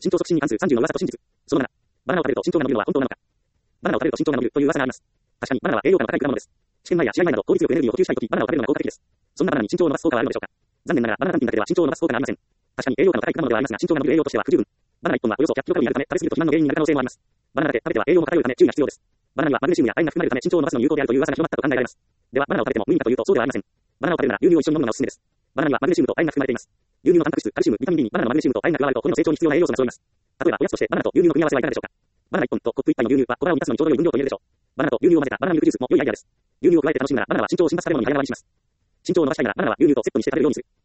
身長促進に関する30の噂と真実。その7。バナナを食べると身長が伸びるのは本当なのか。バナナを食べると身長が伸びるという噂があります。確かにバナナは栄養価の高い果物です。試験前や試合前など効率よくエネルギーを補給したいとき、バナナを食べるのが効果的です。そんなバナナに身長を伸ばす効果はあるのでしょうか。残念ながらバナナ単品だけでは身長を伸ばす効果がありません。確かに栄養価の高い果物ではありますが、身長が伸びる栄養としては不十分。バナナ1本はおよそ100キロカロリーあるため、食べ過ぎると肥満の原因になる可能性もあります。バナナだけ食べては栄養も偏るため注意が必要です。バナナにはマグネシウムや亜鉛が含まれるため身長を伸ばすのに有効であるという噂が広まったと考えられます。では、バナナを食べても無意味かというとそうではありません。バナナを食べるなら牛乳を一緒に飲むのがおすすめです。バナナにはマグネシウムと亜鉛が含まれています。牛乳のタンパク質、カルシウム、ビタミン B にバナナのマグネシウムと亜鉛が加わると骨の成長に必要な栄養素が揃います。例えばおやつとしてバナナと牛乳の組み合わせはいかがでしょうか。バナナ1本とコップ1杯の牛乳は小腹を満たすのにちょうど良い分量と言えるでしょう。バナナと牛乳を混ぜたバナナミルクジュースも良いアイデアです。牛乳を加えて楽しむならバナナは身長を進化させるものに変えられます。身長を伸ばしたいならバナナは牛乳とセットにして食べるようにする。